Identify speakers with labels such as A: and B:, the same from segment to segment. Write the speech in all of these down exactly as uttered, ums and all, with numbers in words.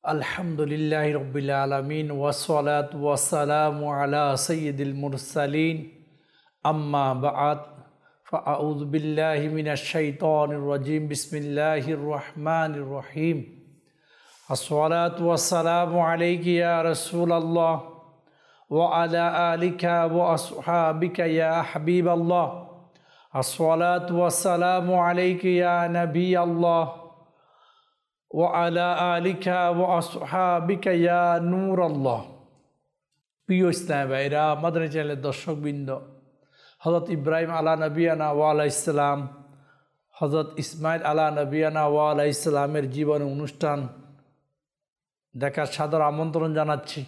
A: আলহামদুলিল্লাহি রাব্বিল আলামিন ওয়াসসালাতু ওয়াসসালামু আলা সাইয়্যিদিল মুরসালিন আম্মা বা'দ ফাআউযু বিল্লাহি মিনাশ শাইতানির রাজিম বিসমিল্লাহির রহমানির রহিম আসসালাতু ওয়াসসালামু আলাইকা ইয়া রাসূলাল্লাহ ওয়া আলা আলিকা ওয়া আসহাবিকা ইয়া হাবিবাল্লাহ আসসালাতু ওয়াসসালামু আলাইকা ইয়া নাবিয়াল্লাহ ওয়া আলা আলিকা ওয়া আসহাবিকা ইয়া নূরাল্লাহ। প্রিয় ইসলামী ভাইরা, মাদানী চ্যানেলের দর্শকবৃন্দ, হযরত ইব্রাহিম আলা নবিয়ানা ওয়া আলাইহিস সালাম, হযরত ইসমাইল আলা নবিয়ানা ওয়া আলাইহিস সালামের জীবন অনুষ্ঠান দেখার সাদর আমন্ত্রণ জানাচ্ছি।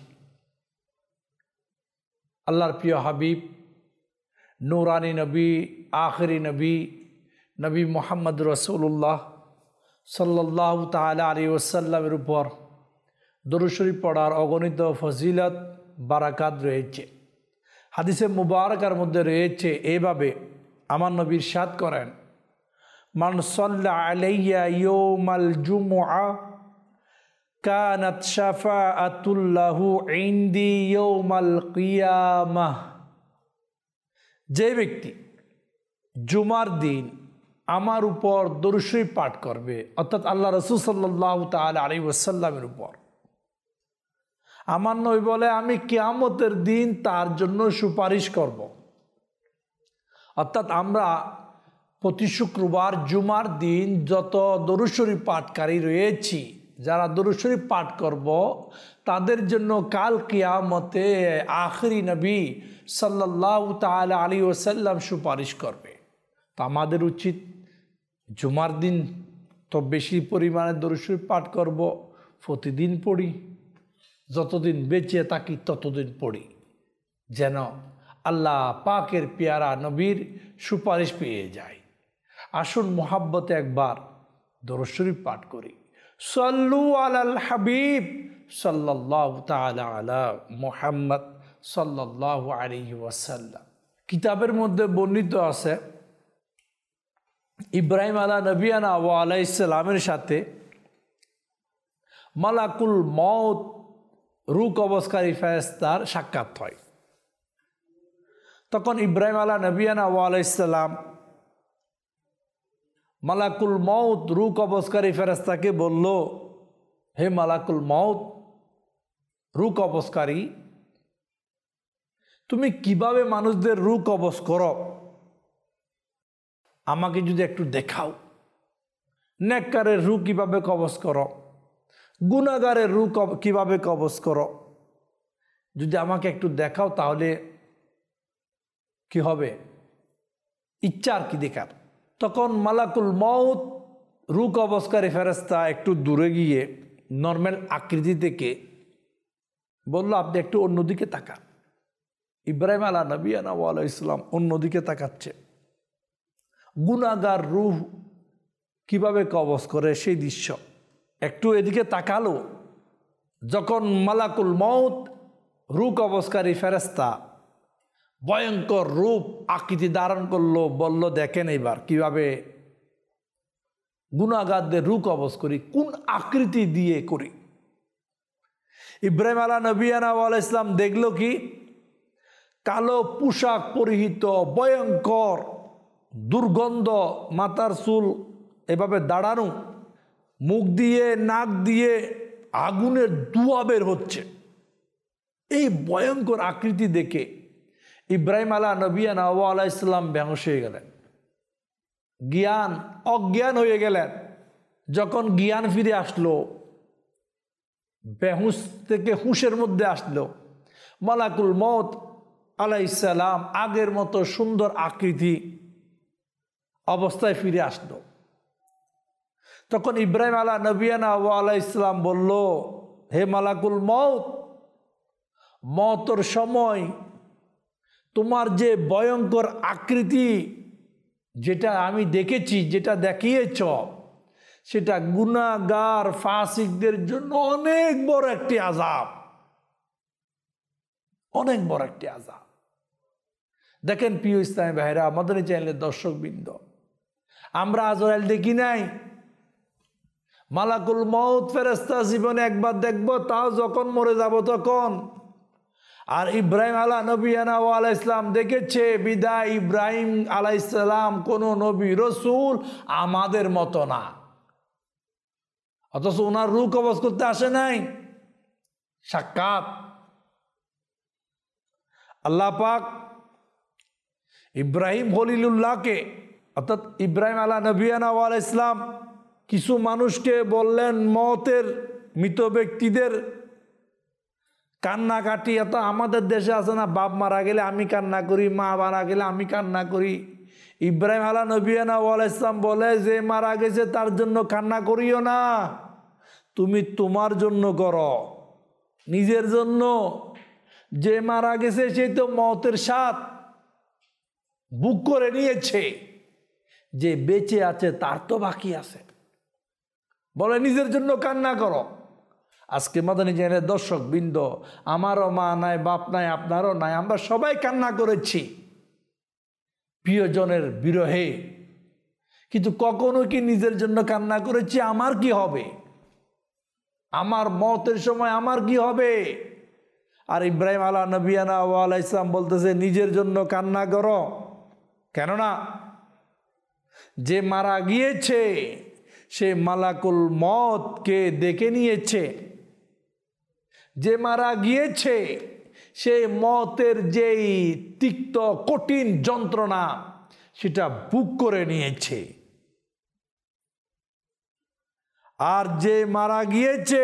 A: আল্লাহর প্রিয় হাবিব, নূরানী নবী, আখিরি নবী, নবী মুহাম্মদ রাসূলুল্লাহ সাল্লাল্লাহু তাআলা আলাইহি ওয়াসাল্লামের উপর দরুদ শরীফ পড়ার অগণিত ফজিলত বারাকাত রয়েছে। হাদিসে মুবারকার মধ্যে রয়েছে এইভাবে, আমার নবী ইরশাদ করেন, মান সাল্লা আলাইয়া ইয়াউমাল জুমআ কানাত শাফাআতুল লাহু ইনদি ইয়াউমাল কিয়ামাহ। যে ব্যক্তি জুমার দিন আমার উপর দরুদ শরীফ পাঠ করবে, অর্থাৎ আল্লাহ রাসূল সাল্লাল্লাহু তাআলা আলাইহি ওয়াসাল্লামের উপর, আমার নবী বলে আমি কিয়ামতের দিন তার জন্য সুপারিশ করব। অর্থাৎ আমরা প্রতি শুক্রবার জুমার দিন যত দরুদ শরীফ পাঠকারী রয়েছি, যারা দরুদ শরীফ পাঠ করব, তাদের জন্য কাল কিয়ামতে আখিরি নবী সাল্লাল্লাহু তাআলা আলাইহি ওয়াসাল্লাম সুপারিশ করবে। তো আমাদের উচিত জুমার দিন তো বেশি পরিমাণে দরুদ শরীফ পাঠ করব, প্রতিদিন পড়ি, যতদিন বেঁচে থাকি ততদিন পড়ি, যেন আল্লাহ পাকের পেয়ারা নবীর সুপারিশ পেয়ে যায়। আসুন মুহাব্বতে একবার দরুদ শরীফ পাঠ করি। সাল্লু আলাল হাবিব সাল্লাল্লাহু তাআলা আলা মুহাম্মদ সাল্লাল্লাহু আলাইহি ওয়াসাল্লাম। কিতাবের মধ্যে বর্ণিত আছে, ইব্রাহিম আলা নবিয়ানা ওয়া আলাইহিস সালামের সাথে মালাকুল মউত রূহ কবজকারী ফেরেশতার সাক্ষাৎ হয়। তখন ইব্রাহিম আলা নবিয়ানা ওয়া আলাইহিস সালাম মালাকুল মউত রূহ কবজকারী ফেরেশতাকে বলল, হে মালাকুল মউত রূহ কবজকারী, তুমি কিভাবে মানুষদের রূহ কবজ করো, আমাকে যদি একটু দেখাও। নেককারের রূহ কিভাবে কবজ করো, গুনাহগারের রূহ কিভাবে কবজ করো, যদি আমাকে একটু দেখাও তাহলে কি হবে, ইচ্ছা আর কি দেখার। তখন মালাকুল মউত রূহ কবজকারী ফেরেশতা একটু দূরে গিয়ে নর্মাল আকৃতি থেকে বলল, আপনি একটু অন্যদিকে তাকান। ইব্রাহিম আলা নবিয়ানা ওয়া আলাইহিস সালাম অন্যদিকে তাকাচ্ছে। গুনাহগার রূহ কিভাবে কবজ করে সেই দৃশ্য একটু এদিকে তাকালো। যখন মালাকুল মউত রূহ কবজকারী ফেরেশতা ভয়ঙ্কর রূপ আকৃতি ধারণ করলো, বলল, দেখেন এবার কিভাবে গুনাহগারদের রূহ কবজ করি, কোন আকৃতি দিয়ে করি। ইব্রাহিম আলা নবিয়ানা ওয়া আলাইহিস সালাম দেখলো কি, কালো পোশাক পরিহিত ভয়ঙ্কর দুর্গন্ধ, মাথার চুল এভাবে দাঁড়ানো, মুখ দিয়ে নাক দিয়ে আগুনের ধোঁয়া বের হচ্ছে। এই ভয়ঙ্কর আকৃতি দেখে ইব্রাহিম আলা নবিয়ানা ওয়া আলাইহিস সালাম বেহুশ হয়ে গেলেন, জ্ঞান অজ্ঞান হয়ে গেলেন। যখন জ্ঞান ফিরে আসলো, বেহুশ থেকে হুঁশের মধ্যে আসলো, মালাকুল মউত আলাইহিস সালাম আগের মতো সুন্দর আকৃতি অবস্থায় ফিরে আসলো। তখন ইব্রাহিম আলা নবিয়ানা ওয়া আলাইহিস সালাম বলল, হে মালাকুল মউত, মওতের সময় তোমার যে ভয়ঙ্কর আকৃতি যেটা আমি দেখেছি, যেটা দেখিয়েছ, সেটা গুনাহগার ফাসিকদের জন্য অনেক বড় একটি আযাব, অনেক বড় একটি আযাব। দেখেন প্রিয় ইসলামী ভাইরা, মাদানী চ্যানেলের দর্শকবৃন্দ, আমরা আজরাইল দেখি নাই, মালাকুল মউত ফেরেশতা জীবনে একবার দেখব, তাও যখন মরে যাব তখন। আর ইব্রাহিম আলা নবিয়ানা ওয়া আলাইহিস সালাম দেখেছে, বিদায় ইব্রাহিম আলাইহিস সালাম কোন নবী রসুল আমাদের মতো না, অথচ ওনার রূহ কবজ করতে আসে নাই, সাক্ষাৎ। আল্লাহ পাক ইব্রাহিম খলিলুল্লাহকে অর্থাৎ ইব্রাহিম আলা নবিয়ানা ওয়া আলাইহিস সালাম কিছু মানুষকে বললেন, মওতের মৃত ব্যক্তিদের কান্নাকাটি, এত আমাদের দেশে আছে না, বাপ মারা গেলে আমি কান্না করি, মা মারা গেলে আমি কান্না করি। ইব্রাহিম আলা নবিয়ানা ওয়া আলাইহিস সালাম বলে, যে মারা গেছে তার জন্য কান্না করিও না, তুমি তোমার জন্য করো, নিজের জন্য। যে মারা গেছে সেই তো মওতের স্বাদ বুক করে নিয়েছে, যে বেঁচে আছে তার তো বাকি আছে, বলে নিজের জন্য কান্না করো। আজকে মাদানী চ্যানেলের দর্শক বৃন্দ, আমারও মা নাই, বাপ নাই, আপনারও নাই, আমরা সবাই কান্না করেছি প্রিয়জনের বিরহে, কিন্তু কখনো কি নিজের জন্য কান্না করেছি আমার কি হবে, আমার মওতের সময় আমার কি হবে? আর ইব্রাহিম আলা নবিয়ানা ওয়া আলাইহিস সালাম বলতেছে, নিজের জন্য কান্না করো। কেননা যে মারা গিয়েছে সে মালাকুল মওতকে ডেকে নিয়েছে, যে মারা গিয়েছে সে মওতের যেই তিক্ত কঠিন যন্ত্রণা সেটা বুক করে নিয়েছে। আর যে মারা গিয়েছে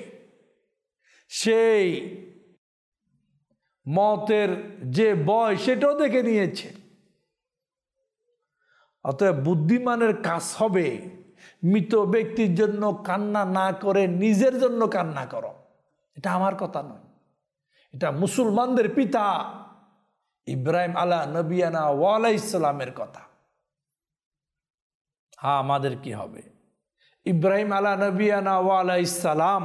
A: সেই মওতের যে ভয় সেটাও দেখে নিয়েছে। অতএব বুদ্ধিমানের কাজ হবে মৃত ব্যক্তির জন্য কান্না না করে নিজের জন্য কান্না করো। এটা আমার কথা নয়, এটা মুসলমানদের পিতা ইব্রাহিম আলা নবিয়ানা ওয়া আলাইহিস সালামের কথা। হ্যাঁ, আমাদের কি হবে? ইব্রাহিম আলা নবিয়ানা ওয়া আলাইহিস সালাম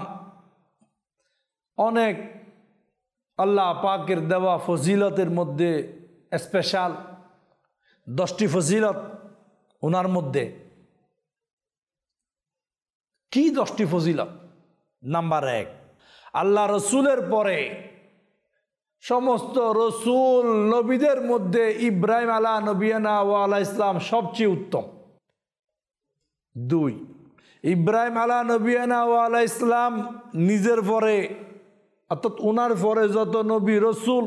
A: অনেক আল্লাহ পাকের দেওয়া ফজিলতের মধ্যে স্পেশাল দশটি ফজিলত ওনার মধ্যে। কি দশটি ফজিলত? নাম্বার এক, আল্লাহ রসুলের পরে সমস্ত রসুল নবীদের মধ্যে ইব্রাহিম আলা নবিয়ানা ওয়া আলাইহিস সালাম সবচেয়ে উত্তম। দুই, ইব্রাহিম আলা নবিয়ানা ওয়া আলাইহিস সালাম নিজের পরে অর্থাৎ ওনার পরে যত নবী রসুল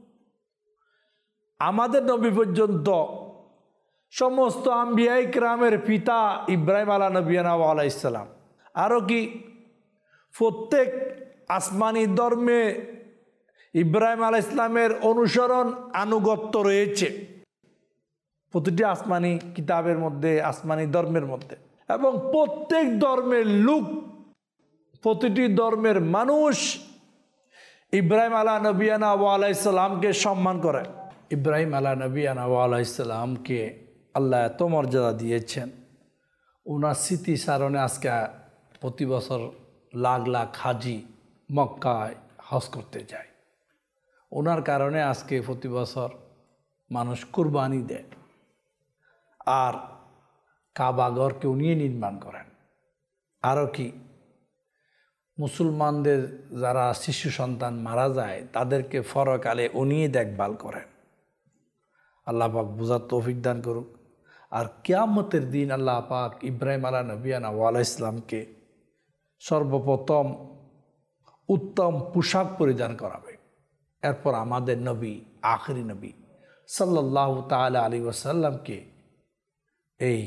A: আমাদের নবী পর্যন্ত সমস্ত আম্বিয়া ইকরামের পিতা ইব্রাহিম আলা নবিয়ানা ওয়া আলাইহিস সালাম। আরও কি, প্রত্যেক আসমানি ধর্মে ইব্রাহিম আলাইহিস ইসলামের অনুসরণ আনুগত্য রয়েছে, প্রতিটি আসমানি কিতাবের মধ্যে, আসমানি ধর্মের মধ্যে। এবং প্রত্যেক ধর্মের লোক, প্রতিটি ধর্মের মানুষ ইব্রাহিম আলা নবিয়ানা ওয়া আলাইহিস সালামকে সম্মান করে। ইব্রাহিম আলা নবিয়ানা ওয়া আলাইহিস সালামকে আল্লাহ এত মর্যাদা দিয়েছেন, ওনার স্মৃতি স্মরণে আজকে প্রতি বছর লাখ লাখ হাজি মক্কায় হজ করতে যায়। ওনার কারণে আজকে প্রতি বছর মানুষ কুরবানি দেয়, আর কাবাঘরকে উনি নির্মাণ করেন। আরও কি, মুসলমানদের যারা শিশু সন্তান মারা যায় তাদেরকে পরকালে উনি দেখভাল করেন। আল্লাহ পাক বুঝার তৌফিক দান করুক। আর কিয়ামতের দিন আল্লাহ পাক ইব্রাহিম আলা নবিয়ানা ওয়া আলাইহিস সালামকে সর্বপ্রথম উত্তম পোশাক পরিধান করাবে। এরপর আমাদের নবী, আখেরি নবী সাল্লাল্লাহু তাআলা আলাইহি ওয়াসাল্লামকে এই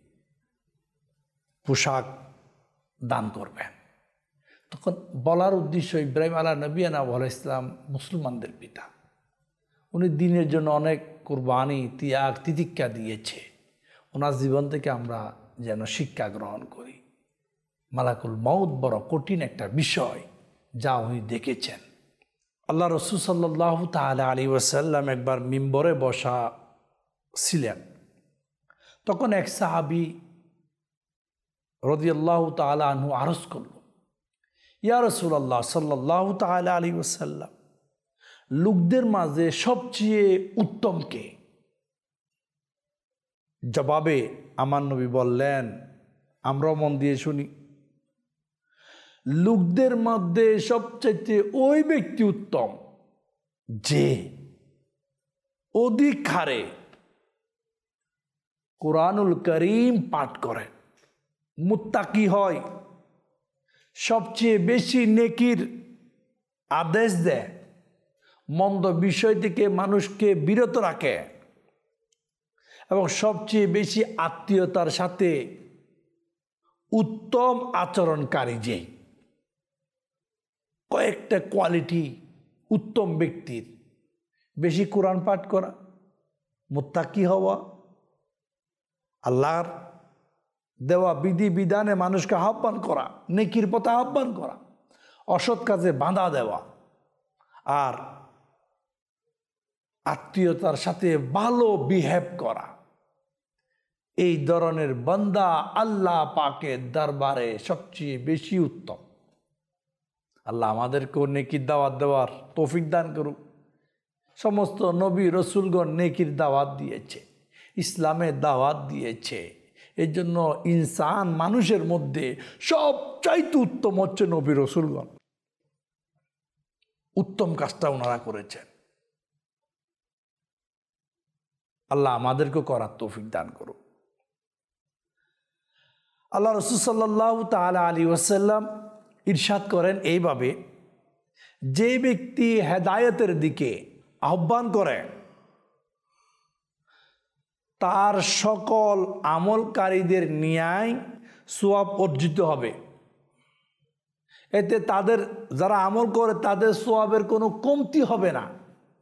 A: পোশাক দান করবেন। তখন বলার উদ্দেশ্য, ইব্রাহিম আলা নবিয়ানা ওয়া আলাইহিস সালাম মুসলমানদের পিতা, উনি দিনের জন্য অনেক কুরবানি, ত্যাগ, তিতিক্ষা দিয়েছে। ওনার জীবন থেকে আমরা যেন শিক্ষা গ্রহণ করি। মালাকুল মউত বড় কঠিন একটা বিষয়, যা উনি দেখেছেন। আল্লাহ রসুল সাল্লাল্লাহু তাআলা আলাইহি ওয়াসাল্লাম একবার মিম্বরে বসা ছিলেন। তখন এক সাহাবী রাদিয়াল্লাহু তাআলা আনহু আরজ করল, ইয়া রাসূলুল্লাহ সাল্লাল্লাহু তাআলা আলাইহি ওয়াসাল্লাম, লোকদের মাঝে সবচেয়ে উত্তম কে? জবাবে আমার নবী বললেন, আমরাও মন দিয়ে শুনি, লোকদের মধ্যে সবচেয়ে ওই ব্যক্তি উত্তম যে অধিক হারে কোরআনুল করিম পাঠ করে, মুত্তাকি হয়, সবচেয়ে বেশি নেকির আদেশ দেয়, মন্দ বিষয় থেকে মানুষকে বিরত রাখে এবং সবচেয়ে বেশি আত্মীয়তার সাথে উত্তম আচরণকারী। যে কয়েকটা কোয়ালিটি উত্তম ব্যক্তির: বেশি কোরআন পাঠ করা, মুত্তাকি হওয়া, আল্লাহর দেওয়া বিধি বিধানে মানুষকে আহ্বান করা, নেকির পথে আহ্বান করা, অসৎ কাজে বাধা দেওয়া, আর আত্মীয়তার সাথে ভালো বিহেভ করা। এই ধরনের বান্দা আল্লাহ পাকের দরবারে সবচেয়ে বেশি উত্তম। আল্লাহ আমাদেরকেও নেকির দাওয়াত দেওয়ার তৌফিক দান করুক। সমস্ত নবী রসুলগণ নেকির দাওয়াত দিয়েছে, ইসলামের দাওয়াত দিয়েছে। এই জন্য ইনসান মানুষের মধ্যে সবচাইতে উত্তম হচ্ছে নবী রসুলগণ। উত্তম কাজটা ওনারা করেছেন। আল্লাহ আমাদেরকে করার তৌফিক দান করুক। আল্লাহ রসুল সাল্লাল্লাহু তাআলা আলাইহি ওয়াসাল্লাম ইরশাদ করেন এইভাবে, যে ব্যক্তি হেদায়েতের দিকে আহ্বান করে তার সকল আমলকারীদের ন্যায় সওয়াব অর্জিত হবে। এতে তাদের যারা আমল করে তাদের সওয়াবের কোনো কমতি হবে না।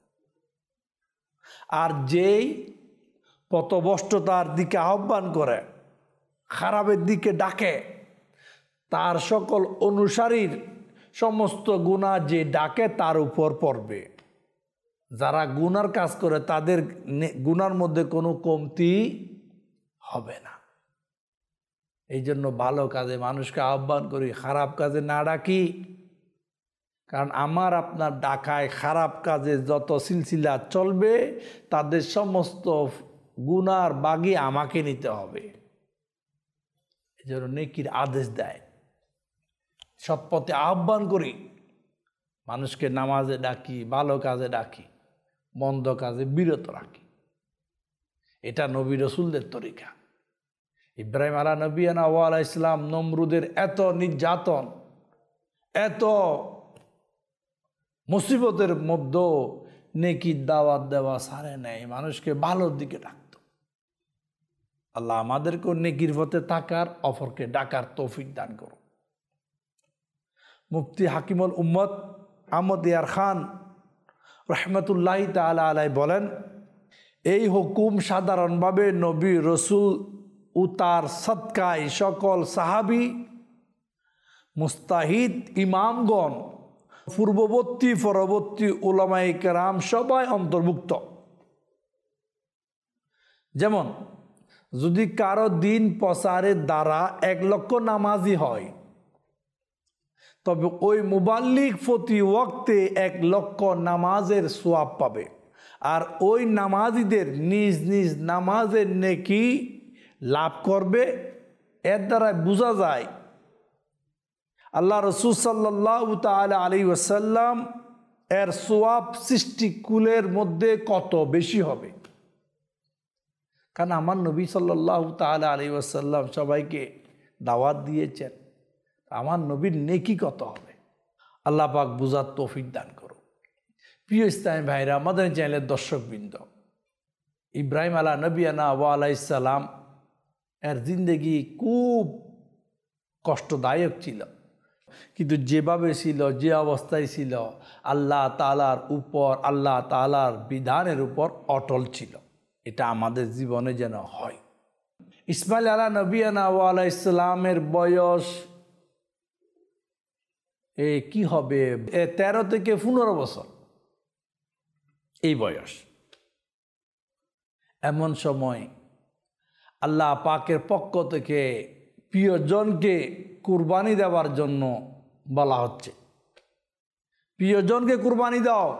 A: আর যেই পথভ্রষ্টতার দিকে আহ্বান করে, খারাপের দিকে ডাকে, তার সকল অনুসারীর সমস্ত গুনাহ যে ডাকে তার উপর পড়বে। যারা গুনার কাজ করে তাদের গুনার মধ্যে কোনো কমতি হবে না। এই জন্য ভালো কাজে মানুষকে আহ্বান করি, খারাপ কাজে না ডাকি। কারণ আমার আপনার ডাকায় খারাপ কাজে যত সিলসিলা চলবে তাদের সমস্ত গুনার বাগি আমাকে নিতে হবে। এই জন্য নেকির আদেশ দেয়, সৎ পথে আহ্বান করি, মানুষকে নামাজে ডাকি, ভালো কাজে ডাকি, মন্দ কাজে বিরত রাখি। এটা নবী রসুলদের তরিকা। ইব্রাহিম আলা নবিয়ানা ওয়া আলাইহিস ইসলাম নমরুদের এত নির্যাতন, এত মুসিবতের মধ্যেও নেকির দাওয়াত দেওয়া সারে নেই, মানুষকে ভালোর দিকে ডাকত। আল্লাহ আমাদেরকেও নেকির পথে থাকার, অপরকে ডাকার তৌফিক দান করুন। মুফতি হাকিমুল উম্মত আহমদ ইয়ার খান রহমতুল্লাহি তাআলা আলাইহি বলেন, এই হুকুম সাধারণভাবে নবী রসুল ও তার সদকায় সকল সাহাবী, মুস্তাহিদ ইমামগণ, পূর্ববর্তী পরবর্তী উলামায়ে কেরাম সবাই অন্তর্ভুক্ত। যেমন যদি কারো দিন প্রচারের দ্বারা এক লক্ষ নামাজি হয়, তবে ওই মুবাল্লিগ প্রতি ওয়াক্তে এক লক্ষ নামাজের সওয়াব পাবে। আর ওই নামাজিদের নিজ নিজ নামাজের নেকি লাভ করবে। এর দ্বারা বোঝা যায় আল্লাহ রসুল সাল্লাল্লাহু তাআলা আলাইহি ওয়াসাল্লাম এর সওয়াব সৃষ্টিকুলের মধ্যে কত বেশি হবে। কারণ আমার নবী সাল্লাল্লাহু তাআলা আলাইহি ওয়াসাল্লাম সবাইকে দাওয়াত দিয়েছেন, আমার নবীর নেকি কত হবে। আল্লাহ পাক বুঝার তৌফিক দান করুন। প্রিয় ইসলামী ভাইরা, আমাদের চ্যানেলের দর্শকবৃন্দ, ইব্রাহিম আলা নবিয়ানা ওয়া আলাইহিস সালাম এর জিন্দেগি খুব কষ্টদায়ক ছিল, কিন্তু যেভাবে ছিল, যে অবস্থায় ছিল, আল্লাহ তাআলার উপর, আল্লাহ তাআলার বিধানের উপর অটল ছিল। এটা আমাদের জীবনে যেন হয়। ইসমাইল আলা নবিয়ানা ওয়া আলাইহিস সালামের বয়স এ কি হবে, এ তেরো থেকে পনেরো বছর এই বয়স। এমন সময় আল্লাহ পাকের পক্ষ থেকে প্রিয়জনকে কুরবানি দেওয়ার জন্য বলা হচ্ছে, প্রিয়জনকে কুরবানি দাও।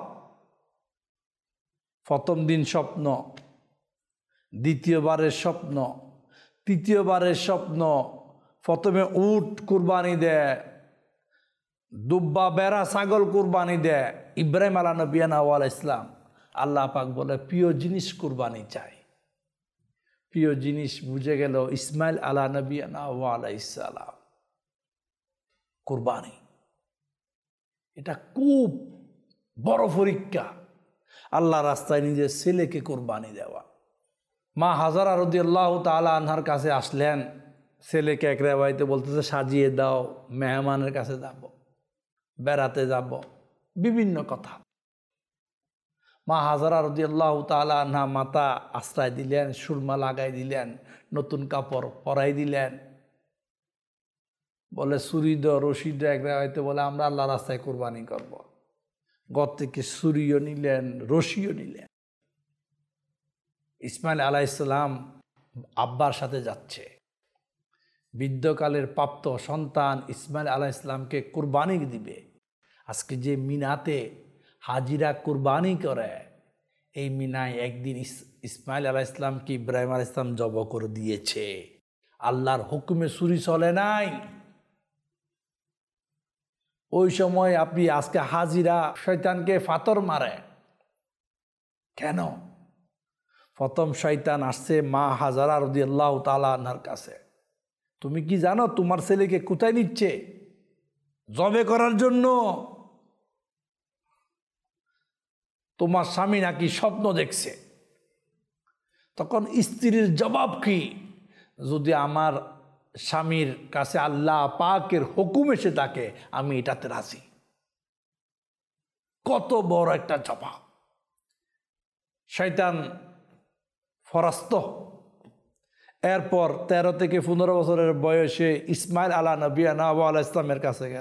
A: প্রথম দিন স্বপ্ন, দ্বিতীয়বারের স্বপ্ন, তৃতীয়বারের স্বপ্ন। প্রথমে উট কুরবানি দেয়, দুব্বা বেড়া ছাগল কুরবানি দেয় ইব্রাহিম আলা নবিয়ানা ওয়াল ইসলাম। আল্লাহ পাক বলে প্রিয় জিনিস কুরবানি চাই। প্রিয় জিনিস বুঝে গেল ইসমাইল আলা নবিয়ানা ওয়াল ইসলাম, কুরবানি। এটা খুব বড় পরীক্ষা, আল্লাহ রাস্তায় নিজের ছেলেকে কুরবানি দেওয়া। মা হাজারা রাদিয়াল্লাহু তাআলা আনহার কাছে আসলেন, ছেলেকে এক রেওয়ায়েতে বলতেছে সাজিয়ে দাও, মেহমানের কাছে যাব, বেড়াতে যাব, বিভিন্ন কথা। মা হাজারা রাদিয়াল্লাহু তাআলা আনহা মাথা আশ্রয় দিলেন, সুরমা লাগাই দিলেন, নতুন কাপড় পরাই দিলেন। বলে ছুরি দ রশি দ, এক রেওয়ায়েতে বলে আমরা আল্লাহ রাস্তায় কুরবানি করব। ঘর থেকে ছুরিও নিলেন, রশিও নিলেন। ইসমাইল আলাইহিস সালাম আব্বার সাথে যাচ্ছে। বৃদ্ধকালের প্রাপ্ত সন্তান ইসমাইল আলাইহিস সালামকে কুরবানি দিবে। আজকে যে মিনাতে হাজিরা কুরবানি করে, এই মিনায় একদিন ইসমাইল আলাইহিস সালামকে ইব্রাহিম আলাইহিস সালাম জব করে দিয়েছে। আল্লাহর হুকুমে ছুরি চলে নাই। ওই সময় আপনি আজকে হাজিরা শয়তানকে ফাতর মারে কেন? প্রথম শয়তান আসছে মা হাজারা রাদিয়াল্লাহু তাআলা আনহার কাছে। তুমি কি জানো তোমার ছেলেকে কোথায় নিচ্ছে? জবে করার জন্য। তোমার স্বামী নাকি স্বপ্ন দেখছে। তখন স্ত্রীর জবাব কি? যদি আমার স্বামীর কাছে আল্লাহ পাকের হুকুম এসে থাকে আমি এটাতে রাজি। কত বড় একটা জবাব! শয়তান ফরাস্ত। এরপর তেরো থেকে পনেরো বছরের বয়সে ইসমাইল আলা নবিয়ানা ওয়া ইসলামের কাছে গেল।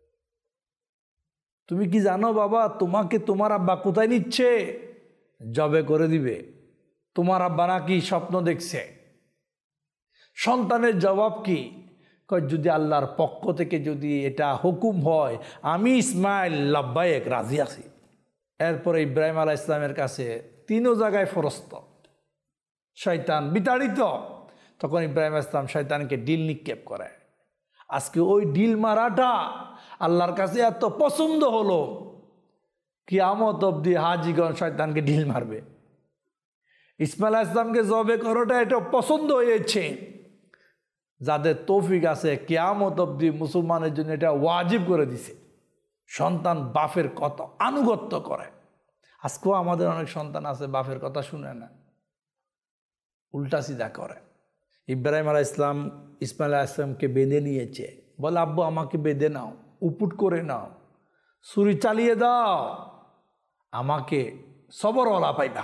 A: তুমি কি জানো বাবা তোমাকে তোমার আব্বা কোথায় নিচ্ছে? জবে করে দিবে। তোমার আব্বা নাকি স্বপ্ন দেখছে। সন্তানের জবাব কি? যদি আল্লাহর পক্ষ থেকে যদি এটা হুকুম হয় আমি ইসমাইল লাব্বাইক রাজি আছি। এরপরে ইব্রাহিম আলাইহিস সালামের কাছে তিনও জায়গায় ফরস্ত। শয়তান বিতাড়িত। তখন ইব্রাহিম আলাইহিস সালাম শয়তানকে ডিল নিক্ষেপ করে। আজকে ওই ডিল মারাটা আল্লাহর কাছে এত পছন্দ হলো, কিয়ামত অবধি হাজিগণ শয়তানকে ডিল মারবে। ইসমাইল আলাইহিস সালামকে জবে করাটা এটা পছন্দ হয়েছে। যাদের তৌফিক আছে কিয়ামত অবধি মুসলমানের জন্য এটা ওয়াজিব করে দিছে। সন্তান বাপের কথা আনুগত্য করে। আজকেও আমাদের অনেক সন্তান আছে বাপের কথা শুনে না, উল্টা সিধা করে। ইব্রাহিম আলাইহিস সালাম ইসমাইল আলাইহিস সালামকে বেঁধে নিয়েছে। বলে আব্বু আমাকে বেঁধে নাও, উপুট করে নাও, ছুরি চালিয়ে দাও, আমাকে সবরওয়ালা পাইবা।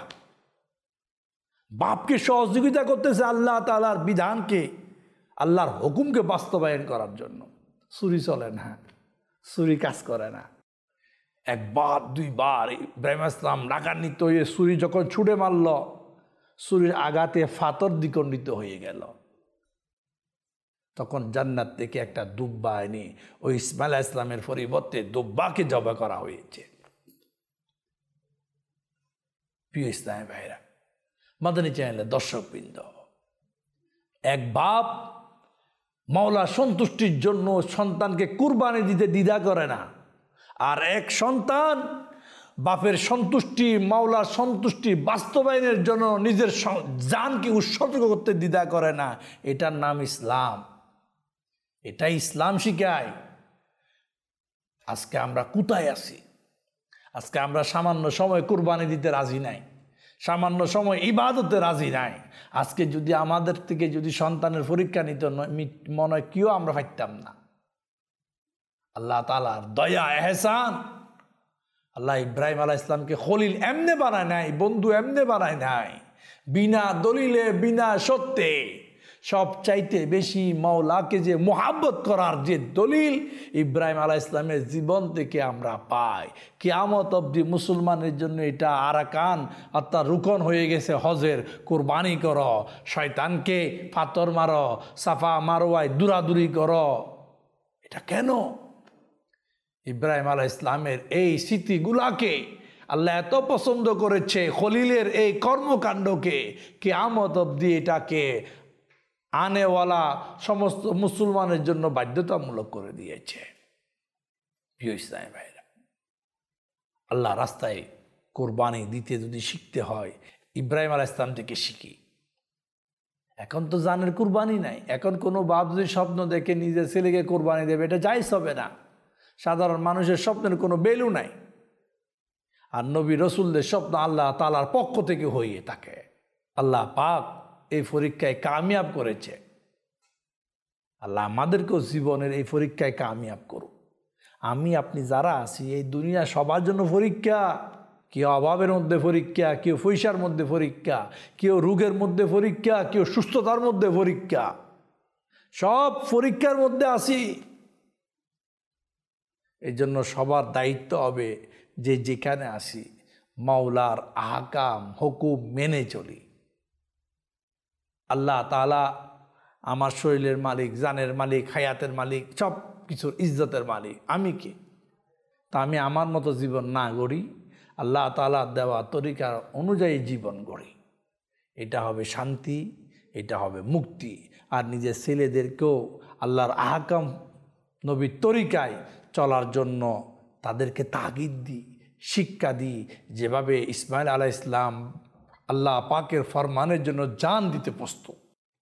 A: বাপকে সহযোগিতা করতেছে আল্লাহ তাআলার বিধানকে, আল্লাহর হুকুমকে বাস্তবায়ন করার জন্য। ছুরি চলে না, ছুরি কাজ করে না। একবার দুইবার ইব্রাহিম আলাইহিস সালাম রাগান্বিত হয়ে ছুরি যখন ছুটে মারল, ছুরির আঘাতে ফাতর দ্বিখণ্ডিত হয়ে গেল। তখন জান্নাত থেকে একটা দুব্বা এনে ওই ইসমাইল আলাইহিস সালামের পরিবর্তে দুব্বাকে জবাই করা হয়েছে। প্রিয় ইসলামী ভাইরা, মাদানী চ্যানেলের দর্শকবৃন্দ, এক বাপ মাওলার সন্তুষ্টির জন্য সন্তানকে কুরবানি দিতে দ্বিধা করে না, আর এক সন্তান বাপের সন্তুষ্টি মাওলার সন্তুষ্টি বাস্তবায়নের জন্য নিজের জানকে উৎসর্গ করতে দ্বিধা করে না। এটার নাম ইসলাম। এটাই ইসলাম শিখায়। আজকে আমরা কোথায় আছি? আজকে আমরা সামান্য সময় কুরবানি দিতে রাজি নাই, সামান্য সময় ইবাদতে রাজি নাই। আজকে যদি আমাদের থেকে যদি সন্তানের পরীক্ষা নিত মনে হয় কেউ আমরা পাইতাম না। আল্লাহ তাআলার দয়া এহসান। আল্লাহ ইব্রাহিম আলাইহিস সালামকে খলিল এমনে বানায় নাই, বন্ধু এমনে বানায় নাই, বিনা দলিলে বিনা সত্যে। সব চাইতে বেশি মাওলাকে যে মোহাব্বত করার যে দলিল ইব্রাহিম আলাইহিস সালামের জীবন থেকে আমরা পাই। কিয়ামত অবধি মুসলমানের জন্য এটা আরাকান অর্থাৎ রুকন হয়ে গেছে হজের। কুরবানি করো, শয়তানকে পাথর মারো, সাফা মারোয়ায় দূরাদূরি করো। এটা কেন? ইব্রাহিম আলাইহিস সালামের এই স্মৃতিগুলাকে আল্লাহ এত পছন্দ করেছে, খলিলের এই কর্মকাণ্ডকে কিয়ামত অবধি এটাকে আনেওয়ালা সমস্ত মুসলমানের জন্য বাধ্যতামূলক করে দিয়েছে। প্রিয় ইসলামী ভাইরা, আল্লাহ রাস্তায় কোরবানি দিতে যদি শিখতে হয় ইব্রাহিম আলাইহিস সালাম থেকে শিখি। এখন তো জানের কোরবানি নাই। এখন কোনো বাপ যদি স্বপ্ন দেখে নিজের ছেলেকে কোরবানি দেবে, এটা জায়েজ হবে না। সাধারণ মানুষের স্বপ্নের কোনো ভ্যালু নাই। আর নবী রসুলদের স্বপ্ন আল্লাহ তাআলার পক্ষ থেকে হয়ে থাকে। আল্লাহ পাক এই পরীক্ষায় কামিয়াব করেছে। আল্লাহ আমাদেরকেও জীবনের এই পরীক্ষায় কামিয়াব করুক। আমি আপনি যারা আছি এই দুনিয়া সবার জন্য পরীক্ষা। কেউ অভাবের মধ্যে পরীক্ষা, কেউ পয়সার মধ্যে পরীক্ষা, কেউ রোগের মধ্যে পরীক্ষা, কেউ সুস্থতার মধ্যে পরীক্ষা। সব পরীক্ষার মধ্যে আছি। এই জন্য সবার দায়িত্ব হবে যে যেখানে আসি মাওলার আহকাম হুকুম মেনে চলি। আল্লাহ তাআলা আমার শরীরের মালিক, জানের মালিক, হায়াতের মালিক, সব কিছুর ইজ্জতের মালিক। আমি কি? তা আমি আমার মতো জীবন না গড়ি, আল্লাহ তাআলা দেওয়া তরিকা অনুযায়ী জীবন গড়ি। এটা হবে শান্তি, এটা হবে মুক্তি। আর নিজের ছেলেদেরকেও আল্লাহর আহকাম নবীর তরিকায় চলার জন্য তাদেরকে তাগিদ দিই, শিক্ষা দিই। যেভাবে ইসমাইল আলাইহিস সালাম আল্লাহ পাকের ফরমানের জন্য জান দিতে প্রস্তুত,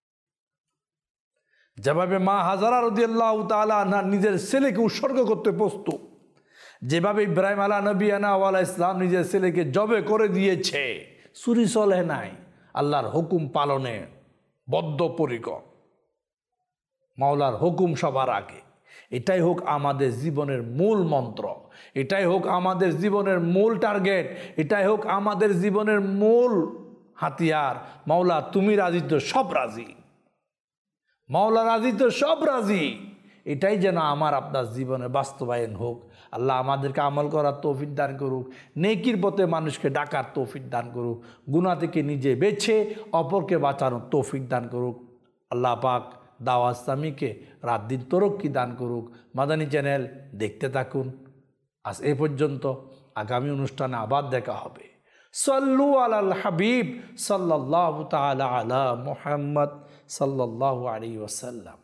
A: যেভাবে মা হাজারা রাদিয়াল্লাহু তাআলা আনহা নিজের ছেলেকে উৎসর্গ করতে প্রস্তুত, যেভাবে ইব্রাহিম আলা নবিয়ানা আলাইহিস সালাম নিজের ছেলেকে জবে করে দিয়েছে, চুরি চলে নাই, আল্লাহর হুকুম পালনে বদ্ধপরিকর। মাওলার হুকুম সবার আগে। এটাই হোক আমাদের জীবনের মূল মন্ত্র, এটাই হোক আমাদের জীবনের মূল টার্গেট, এটাই হোক আমাদের জীবনের মূল হাতিয়ার। মাওলা তুমি রাজি তো সব রাজি, মাওলা রাজি তো সব রাজি। এটাই যেন আমার আপনার জীবনে বাস্তবায়ন হোক। আল্লাহ আমাদেরকে আমল করার তৌফিক দান করুক, নেকির পথে মানুষকে ডাকার তৌফিক দান করুক, গুনাহ থেকে নিজে বেছে অপরকে বাঁচানোর তৌফিক দান করুক। আল্লাহ পাক দাওয়াত ইসলামীকে রাত দিন তরক্কি দান করুক। মাদানী চ্যানেল দেখতে থাকুন। আজ এ পর্যন্ত, আগামী অনুষ্ঠানে আবার দেখা হবে। সাল্লু আলাল হাবিব সাল্লাল্লাহু তাআলা আলা মুহাম্মদ সাল্লাল্লাহু আলাইহি ওয়াসাল্লাম।